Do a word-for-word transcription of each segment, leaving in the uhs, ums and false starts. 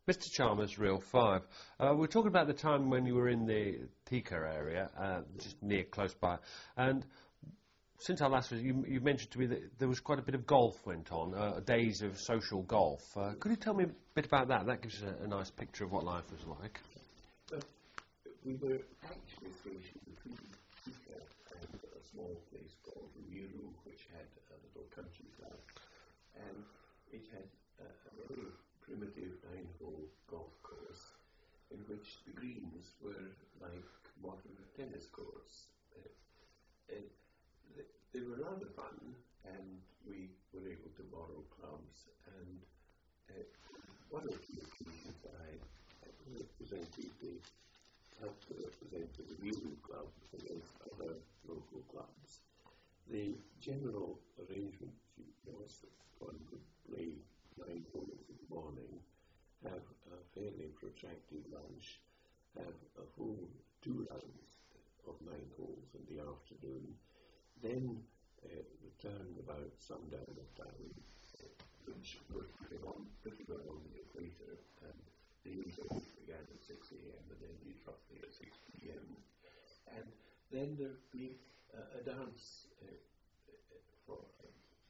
Mister Chalmers, Real Five. Uh, we're talking about the time when you were in the Thika area, uh, just near, close by. And since our last visit, you, you mentioned to me that there was quite a bit of golf went on, uh, days of social golf. Uh, could you tell me a bit about that? That gives us a, a nice picture of what life was like. Well, we were actually stationed between Thika and a small place called Ruiru, which had a little country club. And it had a, a very primitive nine-hole golf course in which the greens were like modern tennis courts. Uh, and th- they were rather fun, and we were able to borrow clubs. And uh, one or two occasions I represented the, helped to represent the Ruiru club against other local clubs. The general arrangement was that one could play nine holes in the morning, have a fairly protracted lunch, have a full two rounds of nine holes in the afternoon, then uh, return about sundown of time, which was pretty on, pretty well on the equator, and the usual began at six a.m. and ended roughly at six p.m. And then there'd be uh, a dance uh, for uh,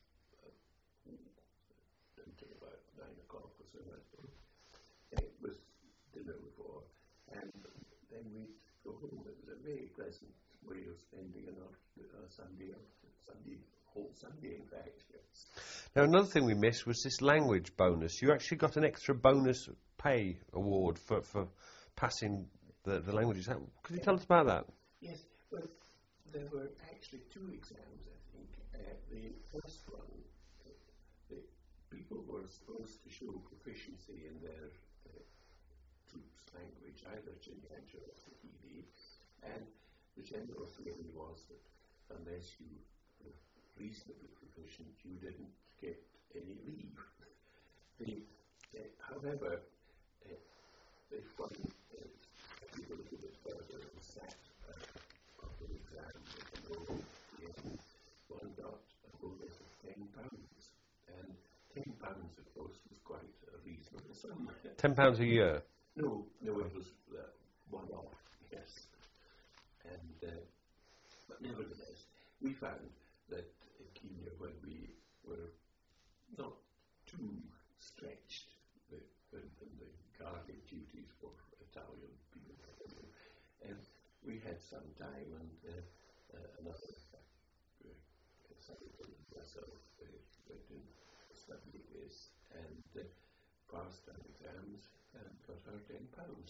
until about nine o'clock or so. It was dinner before, and then we'd go home. It was a very pleasant way of spending an after, uh, Sunday, after, Sunday, whole Sunday, in fact. Yes. Now, another thing we missed was this language bonus. You actually got an extra bonus pay award for, for passing the, the languages. How, could you tell us about that? Yes, well, there were actually two exams, I think. Uh, the first one, the people were supposed to show proficiency in their uh, troops' language, either Chinyanja or Swahili, and the general theory was that unless you were reasonably proficient, you didn't get any leave. The, uh, however, uh, if one uh, took a little bit further and sat uh, after the exam with a low end, one got a bonus of ten pounds. And ten pounds, of course, was quite a reasonable sum. Ten pounds a year? No, no, it was uh, one off, yes. And, uh, but nevertheless, we found that in Kenya, when we were not too stretched in the, the, the guarding duties for Italian people, and we had some time, and uh, uh, another uh, Senator and myself uh, went in studying this and uh, passed our exams and got our ten pounds.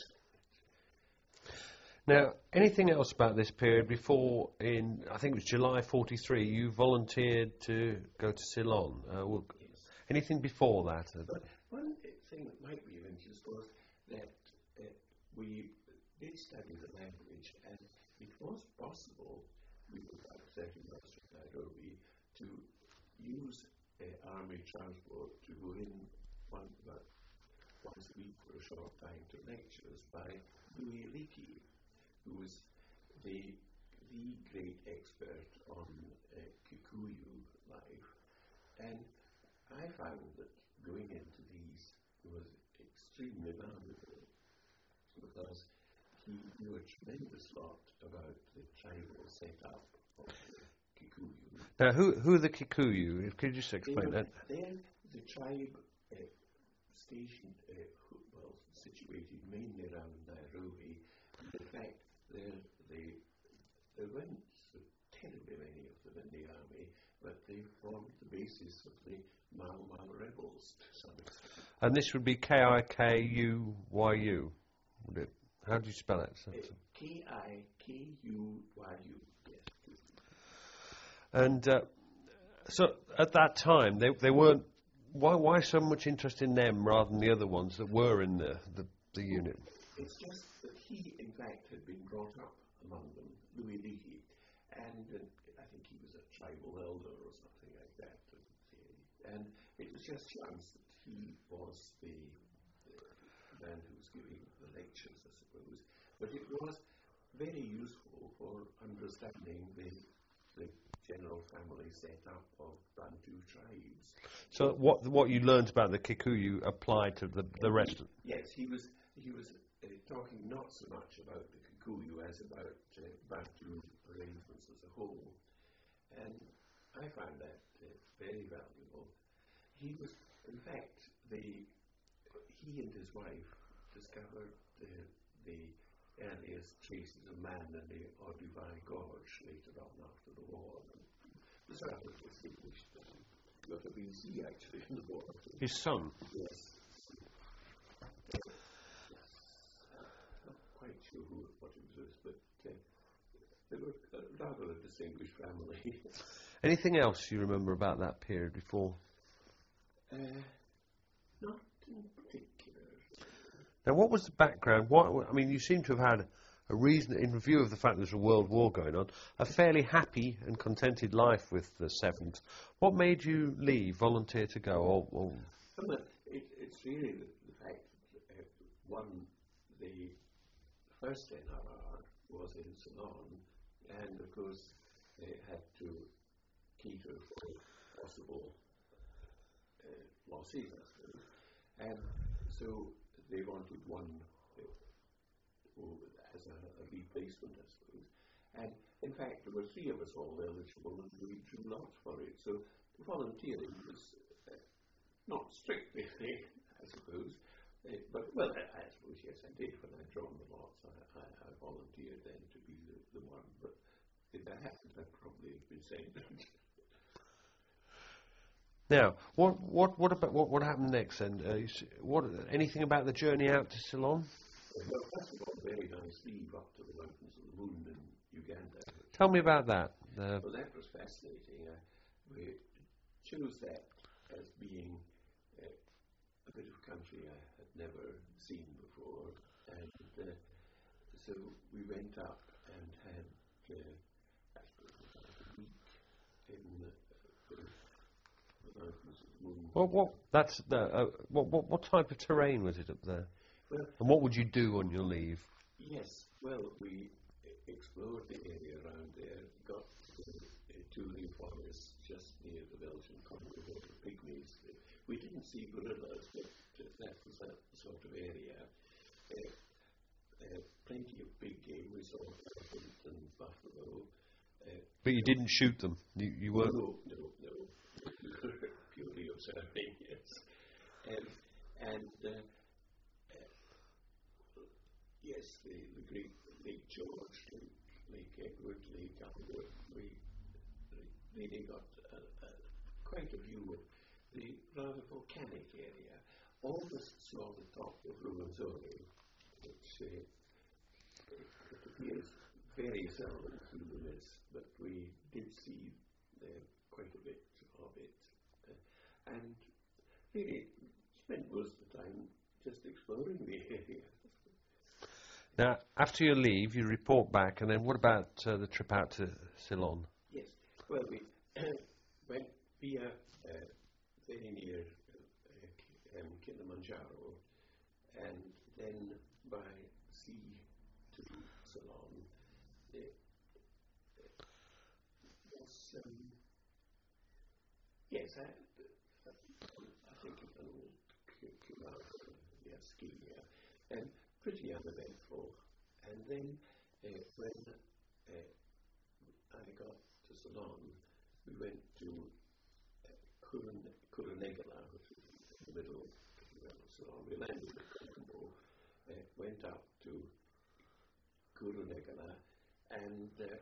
Now, anything else about this period before, in, I think it was July forty-three, you volunteered to go to Ceylon? Uh, well, Yes. Anything before that? But one thing that might be of interest was that uh, we did study the language, and it was possible, we were about thirty miles from Nairobi, to use uh, army transport to go in one, about once a week for a short time to lectures by Louis Leakey, who was the, the great expert on uh, Kikuyu life. And I found that going into these was extremely valuable because he knew a tremendous lot about the tribal setup of the Kikuyu. Now, who who are the Kikuyu? Could you just explain They're, that? they're the tribe uh, stationed, uh, who, well, situated mainly around Nairobi. And in fact, they're, they, there weren't so terribly many of them in the army, but they formed the basis of the Mau Mau rebels to some extent. And this would be K I K U Y U, would it? How do you spell it? Uh, K I K U Y U, yes. And uh, so at that time, they they weren't. Why why so much interest in them rather than the other ones that were in the the, the unit? It's just that he, in fact, had been brought up among them, Louis Leakey, and uh, I think he was a tribal elder or something like that. And it was just chance that he was the, the man who was giving the lectures, I suppose. But it was very useful for understanding the, the general family set up of Bantu tribes. So what what you learned about the Kikuyu applied to the the rest of Yes, he was he was uh, talking not so much about the Kikuyu as about uh, Bantu arrangements as a whole, and I found that uh, very valuable. He was, in fact, the he and his wife discovered uh, the earliest traces of man in the Odubai Gorge later on after the war. And the sort of distinguished um, got a B C actually in the war. his son? Yes. Not quite sure who, what it was, but uh, they were uh, rather a distinguished family. Anything else you remember about that period before? uh, not in particular. Now, what was the background? What I mean, you seem to have had a reason, in view of the fact there's a world war going on, a fairly happy and contented life with the Seventh. What made you leave, volunteer to go? Or, or Well, it, it's really the, the fact that uh, one, the first N R R was in Ceylon, and of course they had to cater for possible uh, losses, I suppose, and so they wanted one uh, who- as a, a replacement, I suppose. And in fact, there were three of us all eligible, and we drew lots for it. So volunteering was uh, not strictly, I suppose, uh, but well, I, I suppose yes, I did when I drawn the lots. I, I, I volunteered then to be the, the one, but if that happened, I'd probably have been sent. now, what what what about what what happened next? And uh, you s- what anything about the journey out to Ceylon? Well, first of all, very nice leave up to the mountains of the moon in Uganda. Tell me about that. Uh, Well, that was fascinating. Uh, we chose that as being uh, a bit of country I had never seen before, and uh, so we went up and had, uh, I suppose, it was like a week in the, the, the mountains of the moon. what what that's the, uh, what what what type of terrain was it up there? Well, And what would you do on your leave? yes, well, we e- explored the area around there, got to the Tule forest just near the Belgian Congo border, pygmies. Uh, We didn't see gorillas, but uh, that was that sort of area. Uh, uh, plenty of big game. We saw elephant and buffalo. Uh, But you didn't shoot them. You you no, weren't. no, no, no. We were purely observing, yes. Um, and uh, yes, the, the great Lake George, Lake, Lake Edward, Lake Albert, we really got a, a, quite a view of the rather volcanic area, almost saw the top of Ruwenzori, which uh, it, it appears very seldom through the mist, but we did see uh, quite a bit of it, uh, and really spent most of the time just exploring the area. Now, after your leave, you report back, and then what about uh, the trip out to Ceylon? Yes, well, we went via uh, very near uh, Ki- um, Kilimanjaro, and then by sea to Ceylon. It, it was, um, yes, I, I, I think of an old Kumara, yeah, ski, yeah, and pretty uneventful. And then uh, when uh, I got to Ceylon, we went to uh, Kurun- Kurunegala, which is in the middle of Ceylon. We landed at Kokomo, uh, went up to Kurunegala, and uh,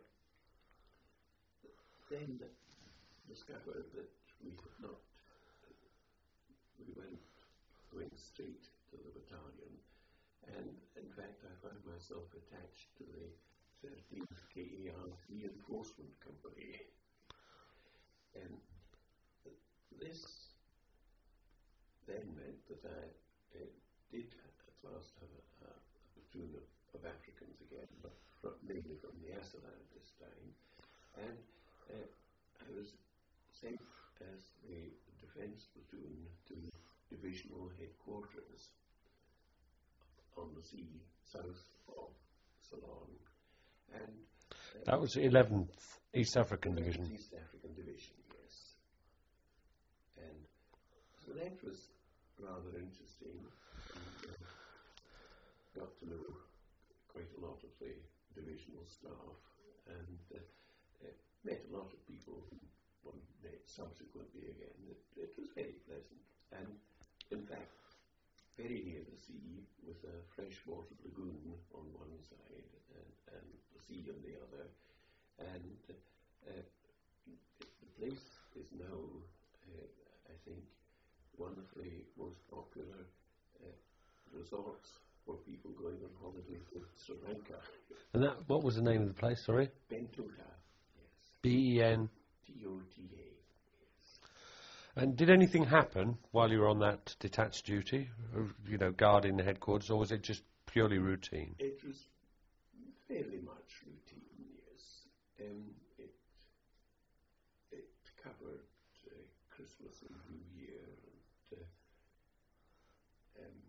then discovered that we had not, we went, went straight to the battalion, and in fact I found myself attached to the thirteenth K A R Reinforcement Company. And this then meant that I uh, did at last have a, a, a platoon of, of Africans again, but from, mainly from the Asaland this time. And uh, I was sent as the defence platoon to divisional headquarters on the sea south of Ceylon. And That was eleventh East African Division. East African Division, yes. And so that was rather interesting. And, uh, got to know quite a lot of the divisional staff and uh, uh, met a lot of people who one met subsequently again. It, it was very pleasant. And in fact, very near the sea with a freshwater lagoon on one side and, and the sea on the other. And uh, the place is now, uh, I think, one of the most popular uh, resorts for people going on holiday to Sri Lanka. And that, what was the name of the place, sorry? Bentota, yes. B E N? T O T A, yes. And did anything happen while you were on that detached duty, or, you know, guarding the headquarters, or was it just purely routine? It was fairly much routine, yes. Um, it, it covered uh, Christmas and New Year and uh, um,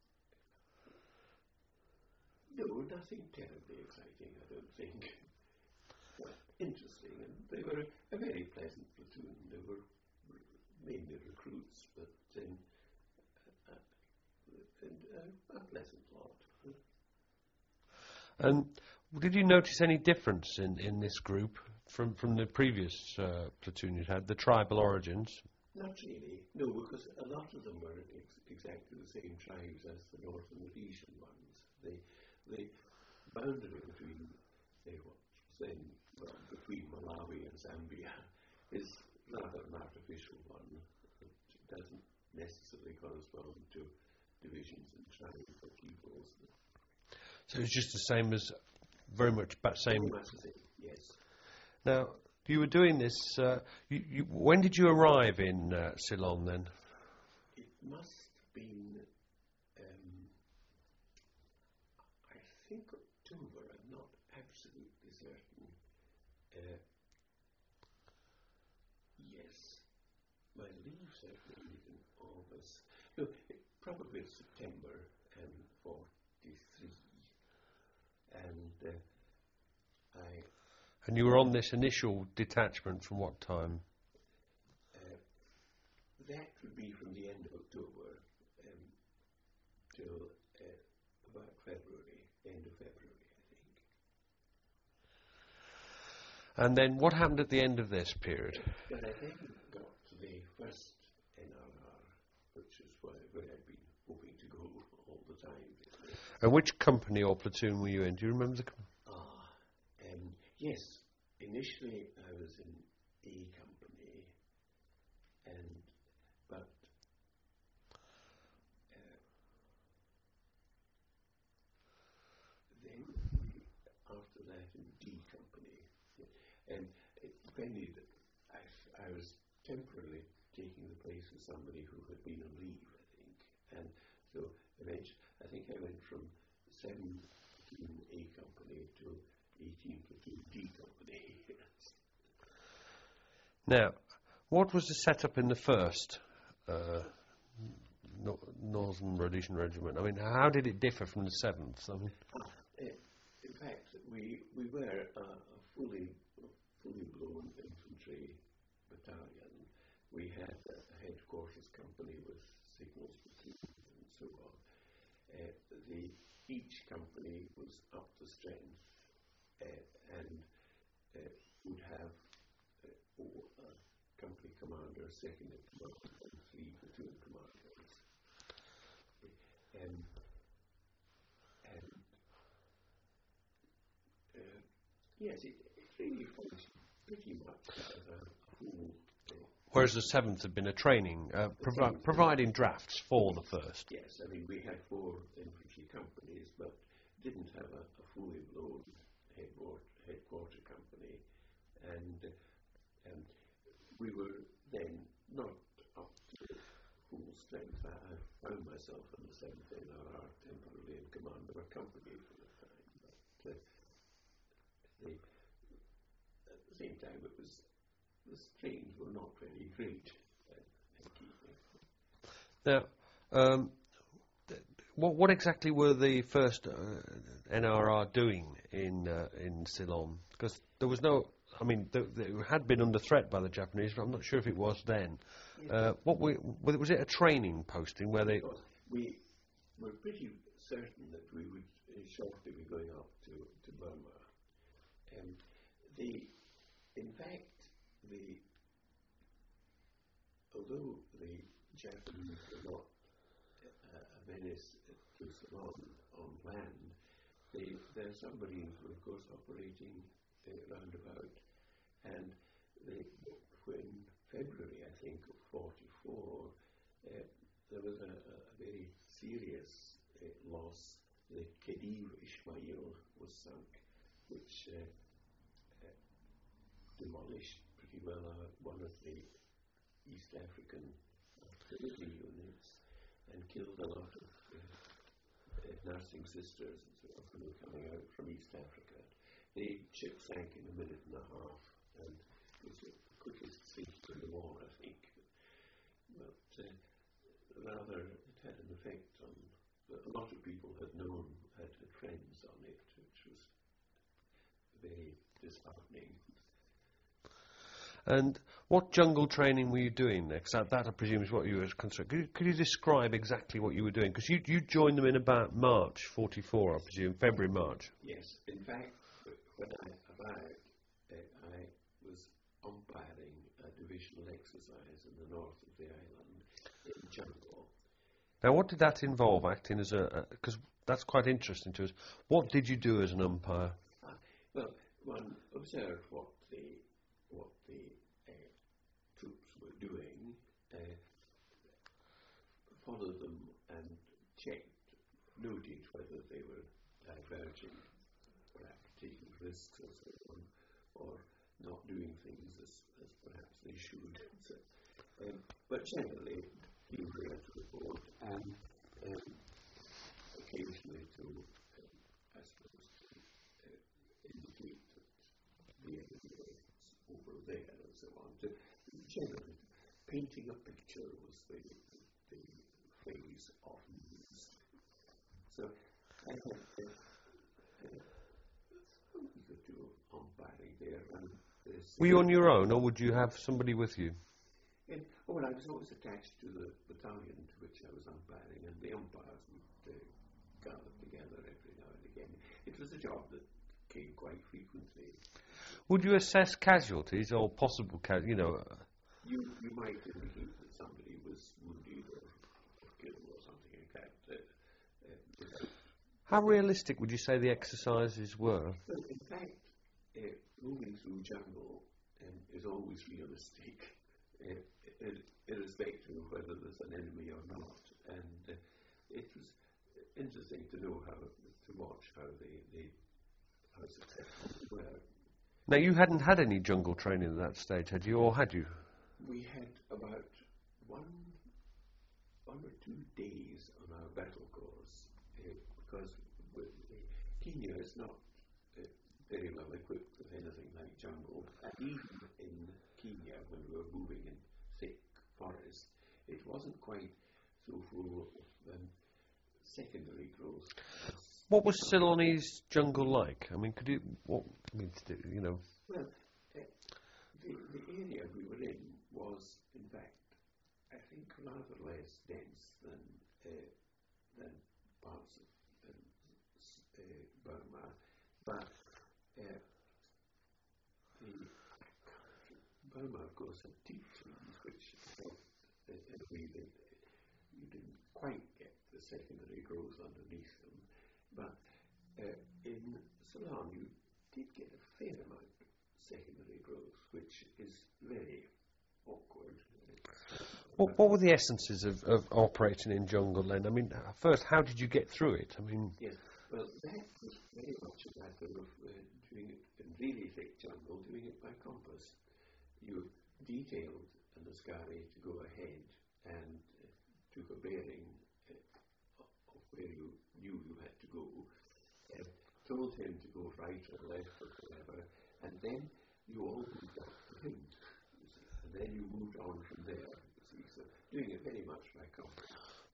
no, nothing terribly exciting, I don't think. But interesting, and they were a very pleasant platoon. They were mainly recruits, but then uh, uh, and, uh, a pleasant lot. And did you notice any difference in, in this group from, from the previous uh, platoon you had, the tribal origins? Not really, no, because a lot of them were ex exactly the same tribes as the Northern Rhodesian ones. The, the boundary between, say, what was then, well, between Malawi and Zambia is rather an artificial one. It doesn't necessarily correspond to divisions and tribes or peoples. So it's just the same as, very much about same. Very much the same, yes. Now, you were doing this, uh, you, you, when did you arrive in uh, Ceylon then? It must have been, um, I think October, I'm not absolutely certain. Uh, yes, my leave certainly ended in August. No, it probably September um, forty-three. And uh, I... And you were on this initial detachment from what time? Uh, that would be from the end of October um, till uh, about February, end of February, I think. And then what happened at the end of this period? But I then got to the first N R R, which is where, where I'd been hoping to go all the time. And which company or platoon were you in? Do you remember the company? Ah, um, yes. Initially, I was in A Company, and but uh, then we, after that in D Company, and it depended. I, I was temporarily taking the place of somebody who had been on leave, I think, and so eventually, I think I went from seven platoon A Company to eighteen platoon D Company. Now, what was the setup in the first uh, no, Northern Rhodesian Regiment? I mean, how did it differ from the seventh? I mean, uh, in fact, we we were uh, a fully fully blown infantry battalion. We had a headquarters company with signals platoons and so on. Uh, the each company was up to strength uh, and uh, would have uh, four, uh, company commander, second in command, and three platoon commanders. Um, and uh, yes, it, it really functioned pretty much as a whole. Uh, whereas the seventh had been a training, uh, provi providing drafts for the first. Yes, I mean, we had four infantry companies, but didn't have a, a fully blown headquarter, headquarter company. And uh, um, we were then not up to full strength. I, I found myself in the seventh N R R temporarily in command of a company for the time. But uh, the, at the same time, it was the strains were not very great. Uh, Now, um, what, what exactly were the first uh, N R R doing in uh, in Ceylon? Because there was no, I mean, th- th- it had been under threat by the Japanese, but I'm not sure if it was then. Yes. Uh, what were, was it a training posting where they? We were pretty certain that we would uh, shortly be going up to, to Burma. Um, the, in fact, the although the Japanese were not uh, a menace to Ceylon on land, they, their submarines were, of course, operating uh, roundabout. And they, when February, I think, of forty-four, uh, there was a, a very serious uh, loss. The Khedive Ismail was sunk, which uh, uh, demolished pretty well uh, one of the East African artillery units and killed a lot of uh, uh, nursing sisters and so on who were coming out from East Africa. The ship sank in a minute and a half and was the quickest sink in the war, I think. But uh, rather, it had an effect on a lot of people had known, had, had friends on it, which was very disheartening. And what jungle training were you doing there? 'Cause that, that, I presume, is what you were concerned. Could you, could you describe exactly what you were doing? Because you, you joined them in about March forty-four, I presume, February, March. Yes. In fact, when I arrived, uh, I was umpiring a divisional exercise in the north of the island in jungle. Now, what did that involve, acting as a... Because that's quite interesting to us. What did you do as an umpire? Ah, well, one observed what the what the uh, troops were doing, uh, followed them and checked, noted whether they were diverging, perhaps taking risks or so on, or not doing things as, as perhaps they should. So, um, but generally, you were there to report and um, occasionally to, um, I suppose, to uh, indicate that the enemy was over there and so on. To generally, painting a picture was the, the, the phrase often used. So I had uh, uh, we could do umpiring there. And Were you on your own, or would you have somebody with you? And, oh, well, I was always attached to the battalion to which I was umpiring, and the umpires would uh, gather together every now and again. It was a job that came quite frequently. Would you assess casualties or possible ca- you know? Uh, You, you might indicate that somebody was wounded or, or killed or something like that. Uh, uh, how realistic would you say the exercises were? Well, in fact, uh, moving through jungle um, is always realistic, uh, ir- irrespective of whether there's an enemy or not. And uh, it was interesting to know how, to watch how they, they how successful they were. Now, you hadn't had any jungle training at that stage, had you, or had you? We had about one, one or two days on our battle course uh, because with, uh, Kenya is not uh, very well equipped with anything like jungle. And even in Kenya, when we were moving in thick forest, it wasn't quite so full of um, secondary growth. What was Ceylonese jungle like? I mean, could you, what, I mean, you know? Well, uh, the, the area we were in was, in fact, I think rather less dense than uh, than parts of um, uh, Burma, but uh, the Burma, of course, had teak trees, which helped uh, in a way that you didn't quite get the secondary growth underneath them. But uh, in Ceylon, you did get a fair amount of secondary growth, which is very awkward. What, what were the essences of, of operating in jungle then? I mean, first, how did you get through it? I mean, yes, well, that was very much a matter of uh, doing it in really thick jungle, doing it by compass. You detailed an Askari to go ahead and uh, took a bearing uh, of where you knew you had to go, uh, told him to go right or left or whatever, and then you all moved up to him, you see, and then you moved on from there, you see, so doing it very much by compass.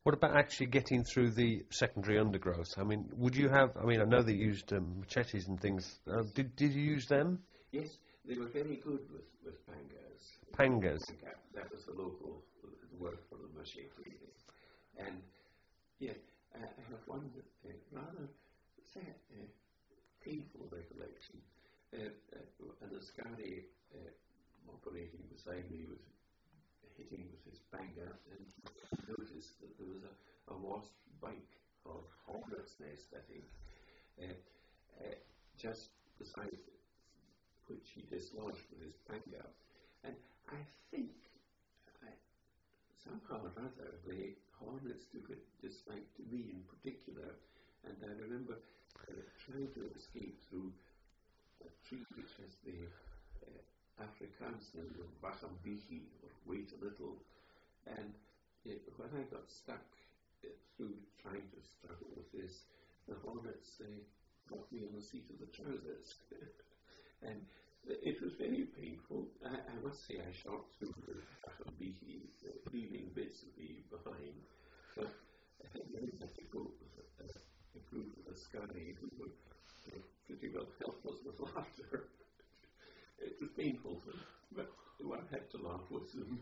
What about actually getting through the secondary undergrowth? I mean, would you have? I mean, I know they used um, machetes and things. Uh, did did you use them? Yes, they were very good with, with pangas. Pangas. Panga, that was the local word for the machete. And yeah, I I have one uh, rather sad, uh, painful recollection. Uh, uh, an Ascari uh, operating beside me was hitting with his panga, and he noticed that there was a, a wasp bite or hornet's nest, I think, uh, uh, just beside which he dislodged with his panga. And I think I, somehow or other the hornets took a dislike to me in particular, and I remember uh, trying to escape through a tree which has the uh, Afrikaans name of Wachambichi, or wait a little, and uh, when I got stuck uh, through trying to struggle with this, the hornets uh, got me on the seat of the trousers. And it was very painful. I, I must say I shot through the Wachambichi, uh, leaving bits of me behind. But I think many people with a, a group of Ascari who were uh, pretty well helpless with laughter. It was painful, but one had to laugh with them.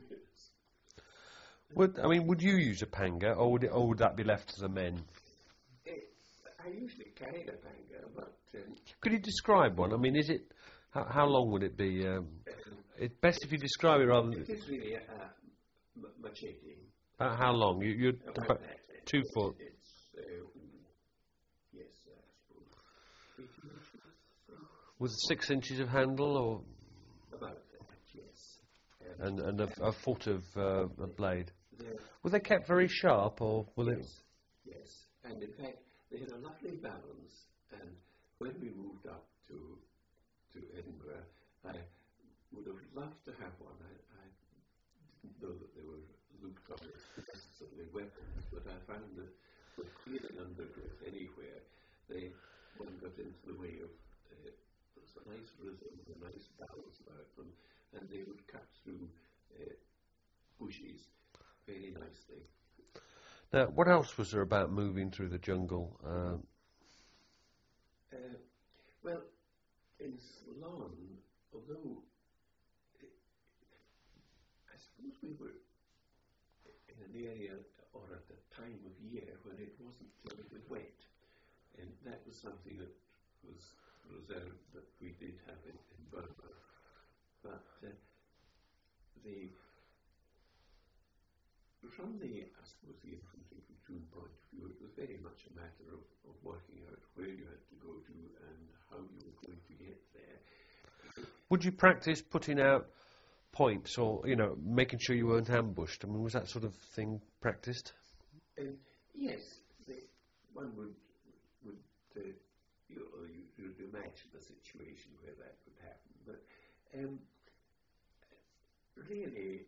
Would I mean? Would you use a panga, or would it, or would that be left to the men? It, I usually carried a panga, but um, could you describe one? I mean, is it how, how long would it be? Um, it's best if you describe it rather than. It is really a, a m- machete. Uh, how long? You, you're About about that. two It's, foot. It's, uh, yes, I suppose eighteen inches. So With six inches of handle, or about that, yes. Um, and and a, a foot of uh, a blade. they're- Were they kept very sharp, or were they? yes, yes. And in fact, they had a lovely balance. And when we moved up to to Edinburgh, I would have loved to have one. I, I didn't know that they were looked on as necessarily weapons, but I found that with clearing undergrowth anywhere, they one got into the way of. Uh, there's a nice rhythm, a nice balance about them, and they would cut through uh, bushes very nicely. Now, what else was there about moving through the jungle? Um, Uh, well, in Ceylon, although it, I suppose we were in an area or at a time of year when it wasn't terribly wet, and that was something that was reserved that we did have in, in Burma. But uh, the from the, I suppose, the infantry platoon point of view, it was very much a matter of, of working out where you had to go to and how you were going to get there. would you practice putting out points, or you know, making sure you weren't ambushed? I mean, was that sort of thing practiced? Um, yes, the, one would would uh, you, know, you, you'd imagine a situation where that would happen, but um, really,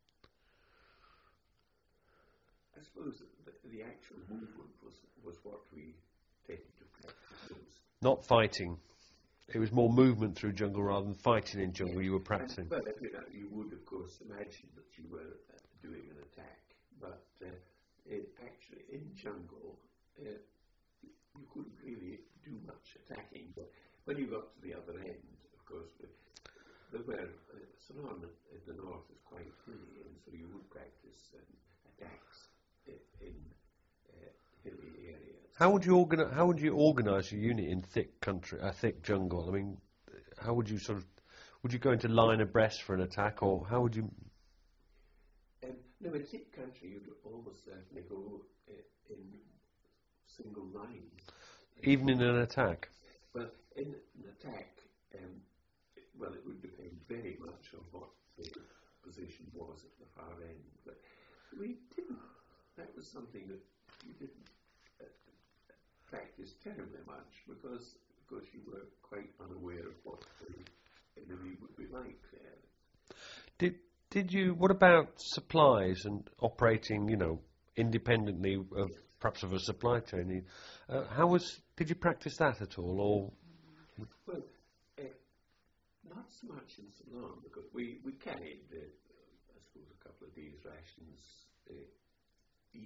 I suppose the, the actual movement was was what we tended to practice most. Not fighting. It was more movement through jungle rather than fighting in jungle. You were practicing. And, well, you know, you would of course imagine that you were uh, doing an attack, but uh, it actually in jungle uh, you couldn't really do much attacking. But when you got to the other end, of course, there were uh, Ceylon in the north is quite hilly, and so you would practice um, attacks in, in uh, hilly areas. How would you organize? How would you organise your unit in thick country, a uh, thick jungle? I mean, how would you sort of? Would you go into line abreast for an attack, or how would you? Um, no, in thick country, you'd almost certainly go uh, in single line. Even in an attack. Well, in an attack, um, it, well, it would depend very much on what the position was at the far end. But we didn't. That was something that we didn't uh, practice terribly much because, of course, you were quite unaware of what the enemy would be like there. Did Did you? What about supplies and operating? You know, independently of perhaps of a supply chain. Uh, how was? Did you practice that at all, or? Well, uh, not so much in Ceylon because we we carried, uh, I suppose, a couple of days' rations uh, each.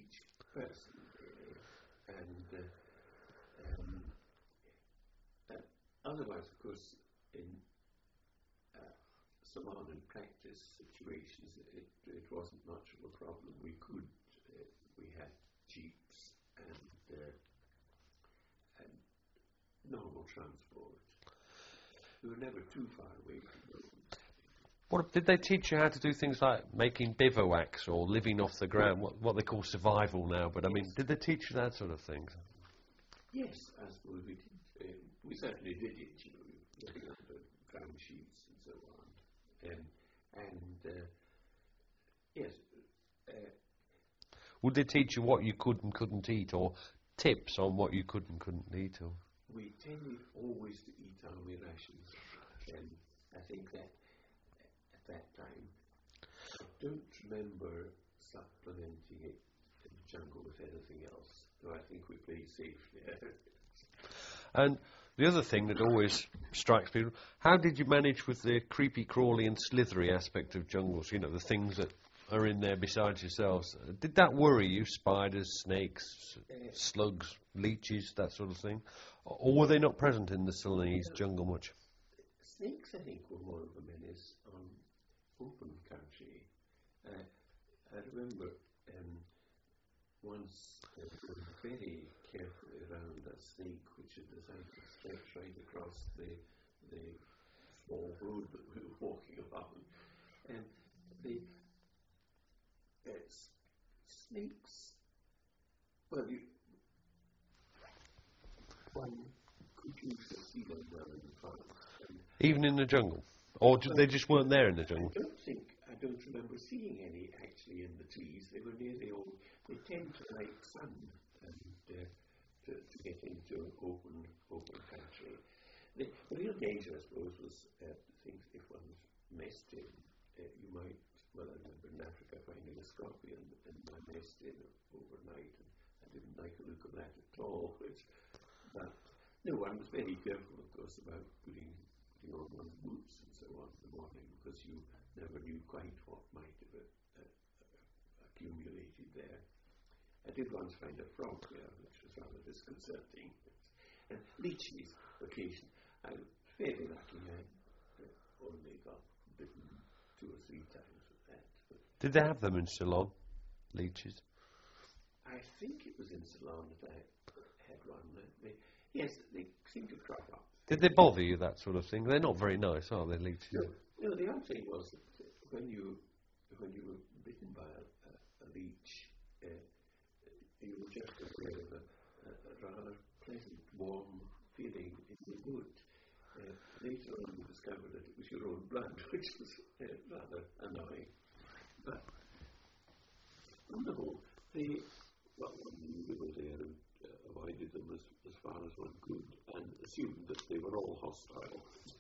person, really. And uh, um, uh, otherwise, of course, in uh, salon and practice situations, it, it wasn't much of a problem. We could, uh, we had jeeps and, uh, and normal transport. We were never too far away from those. What did they teach you how to do things like making bivouacs or living off the ground? What what they call survival now. But I mean, did they teach you that sort of thing? Yes, I suppose we did. Um, we certainly did it. You know, living under ground sheets and so on. Um, and uh, yes. Uh, Would they teach you what you could and couldn't eat, or tips on what you could and couldn't eat? Or we tended always to eat army rations. And I think that at that time, I don't remember supplementing it in the jungle with anything else. So I think we played safe there. And the other thing that always strikes people, how did you manage with the creepy, crawly and slithery aspect of jungles? You know, the things that are in there besides yourselves. Did that worry you? Spiders, snakes, Uh, slugs, leeches, that sort of thing? Or were they not present in the Ceylonese jungle much? Snakes, I think, were more of a menace on open country. Uh, I remember um, once uh, we were very carefully around a snake which had decided to stretch right across the the small road that we were walking along. And the uh, s- snakes, well, you, one could usually see them well in the forest. And Even in the jungle? Or ju- they just weren't there in the jungle? I don't think, I don't remember seeing any actually in the trees. They were nearly all, they tend to like sun and uh, to, to get into an open, open country. The, the real danger, I suppose, was uh, things, if one was messed in, uh, you might, well, I remember in Africa finding a scorpion in my nest in overnight, and I didn't like the look of that at all. Which, but no, one was very careful, of course, about putting, putting on one's boots and so on in the morning, because you never knew quite what might have uh, uh, accumulated there. I did once find a frog there, which was rather disconcerting. And leeches, occasion. I'm fairly lucky. I uh, only got bitten two or three times with that. But Did they have them in Ceylon, leeches? I think it was in Ceylon that I had one. They, yes, they seem to crop up. Did they bother you, that sort of thing? They're not very nice, are they, leeches? No, no, the other thing was that when you when you were bitten by a, a, a leech, uh, you were just aware of a, a, a rather pleasant, warm feeling in the wood. Uh, later on, you discovered that it was your own blood, which was uh, rather annoying. But on the whole, they, well, one knew they were there and uh, avoided them as, as far as one could, and assumed that they were all hostile.